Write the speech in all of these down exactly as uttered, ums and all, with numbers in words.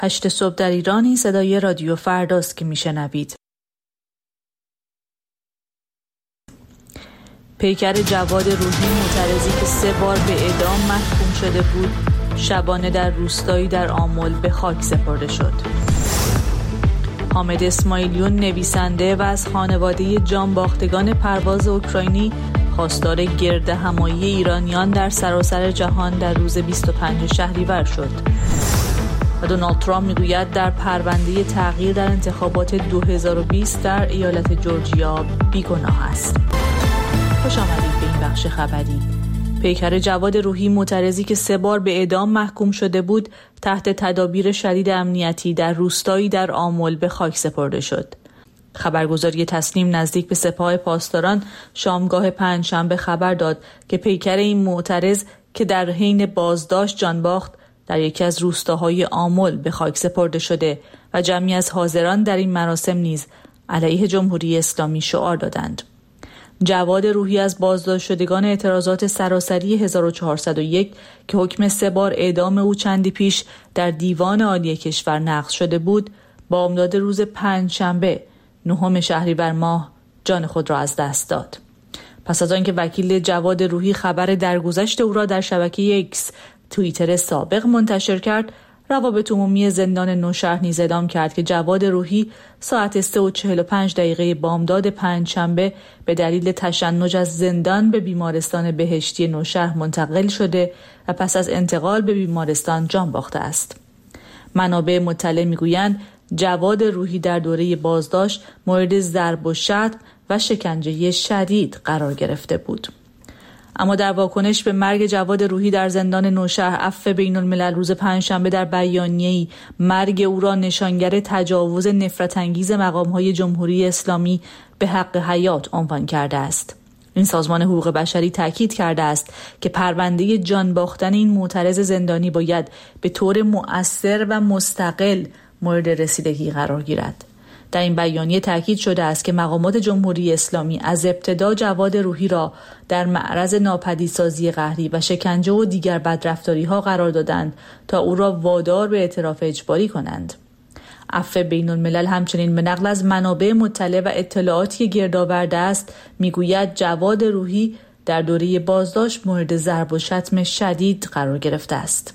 هشت صبح در ایران. این صدای رادیو فرداست که میشنوید. پیکر جواد روحی معترضی که سه بار به اعدام محکوم شده بود، شبانه در روستایی در آمل به خاک سپرده شد. حامد اسماعیلیون نویسنده و از خانواده جانباختگان پرواز اوکراینی خواستار گردهمایی ایرانیان در سراسر جهان در روز بیست و پنجم شهریور شد. و دونالد ترامپ میگوید در پرونده تغییر در انتخابات دو هزار و بیست در ایالت جورجیا بیگناه است. خوش آمدید به این بخش خبری. پیکر جواد روحی معترضی که سه بار به اعدام محکوم شده بود، تحت تدابیر شدید امنیتی در روستایی در آمل به خاک سپرده شد. خبرگزاری تسنیم نزدیک به سپاه پاسداران شامگاه پنجشنبه خبر داد که پیکر این معترض که در حین بازداشت جان باخت، در یکی از روستاهای آمل به خاک سپرده شده و جمعی از حاضران در این مراسم نیز علیه جمهوری اسلامی شعار دادند. جواد روحی از بازداشت شدگان اعتراضات سراسری هزار و چهارصد و یک که حکم سه بار اعدام او چندی پیش در دیوان عالی کشور نقض شده بود، با امداد روز پنجشنبه نهم شهریور ماه جان خود را از دست داد. پس از آنکه وکیل جواد روحی خبر درگذشت او را در شبکه ایکس توییتر سابق منتشر کرد، روابط عمومی زندان نوشهر نیز اعلام کرد که جواد روحی ساعت سه و چهل و پنج دقیقه بامداد پنجشنبه به دلیل تشنج از زندان به بیمارستان بهشتی نوشهر منتقل شده و پس از انتقال به بیمارستان جان باخته است. منابع مطلع میگویند جواد روحی در دوره بازداشت مورد ضرب و شتم و شکنجه شدید قرار گرفته بود. اما در واکنش به مرگ جواد روحی در زندان نوشهر، عفو بین الملل روز پنجشنبه در بیانیه‌ای مرگ او را نشانگر تجاوز نفرت انگیز مقام‌های جمهوری اسلامی به حق حیات عنوان کرده است. این سازمان حقوق بشری تاکید کرده است که پرونده جان باختن این معترض زندانی باید به طور مؤثر و مستقل مورد رسیدگی قرار گیرد. در این بیانیه تاکید شده است که مقامات جمهوری اسلامی از ابتدا جواد روحی را در معرض ناپدیدسازی قهری و شکنجه و دیگر بدرفتاری‌ها قرار دادند تا او را وادار به اعتراف اجباری کنند. عفو بین الملل همچنین به نقل از منابع مطلع و اطلاعاتی گردآورده است میگوید جواد روحی در دوره بازداشت مورد ضرب و شتم شدید قرار گرفته است.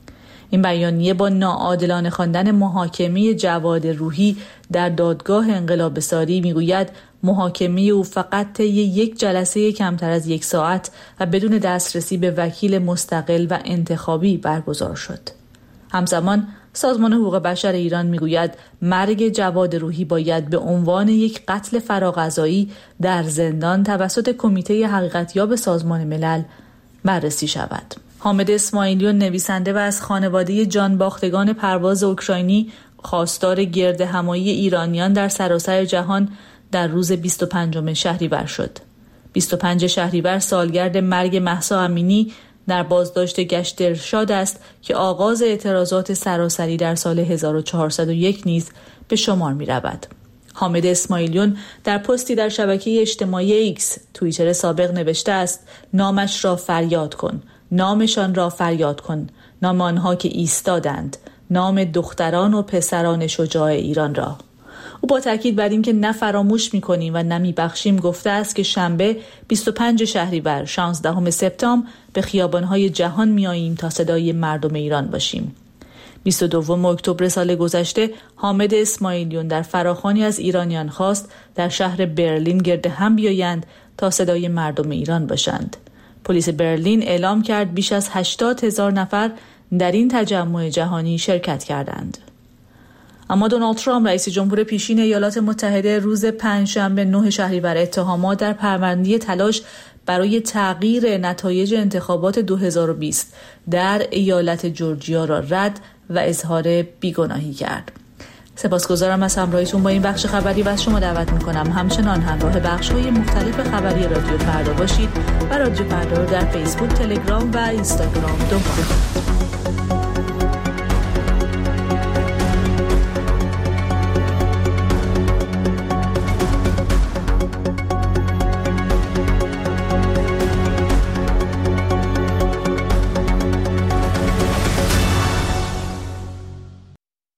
این بیانیه با ناعادلانه خواندن محاکمه جواد روحی در دادگاه انقلاب ساری میگوید محاکمه او فقط طی یک جلسه کمتر از یک ساعت و بدون دسترسی به وکیل مستقل و انتخابی برگزار شد. همزمان سازمان حقوق بشر ایران میگوید مرگ جواد روحی باید به عنوان یک قتل فراقضایی در زندان توسط کمیته حقیقتیاب سازمان ملل بررسی شود. حامد اسماعیلیون نویسنده و از خانواده جانباختگان پرواز اوکراینی خواستار گردهمایی ایرانیان در سراسر جهان در روز بیست و پنجم شهریور شد. بیست و پنجم شهریور سالگرد مرگ مهسا امینی در بازداشت گشت ارشاد است که آغاز اعتراضات سراسری در سال هزار و چهارصد و یک نیز به شمار می رود. حامد اسماعیلیون در پستی در شبکه اجتماعی ایکس توییتر سابق نوشته است: نامش را فریاد کن، نامشان را فریاد کن، نام آنها که ایستادند، نام دختران و پسران شجاع ایران را. او با تاکید بر این که نه فراموش می‌کنیم و نه می‌بخشیم گفته است که شنبه بیست و پنجم شهریور شانزدهم سپتامبر به خیابان‌های جهان می‌آییم تا صدای مردم ایران باشیم. بیست و دوم اکتبر سال گذشته حامد اسماعیلیون در فراخوانی از ایرانیان خواست در شهر برلین گرد هم بیایند تا صدای مردم ایران باشند. پلیس برلین اعلام کرد بیش از هشتاد هزار نفر در این تجمع جهانی شرکت کردند. اما دونالد ترامپ رئیس جمهور پیشین ایالات متحده روز پنجشنبه نهم شهریور اتهامات در پرونده تلاش برای تغییر نتایج انتخابات دو هزار و بیست در ایالت جورجیا را رد و اظهار بیگناهی کرد. سپاسگزارم از همراهیتون با این بخش خبری و از شما دعوت میکنم همچنان همراه بخش‌های مختلف خبری رادیو فردا باشید و رادیو فردا رو در فیسبوک، تلگرام و اینستاگرام دنبال کنید.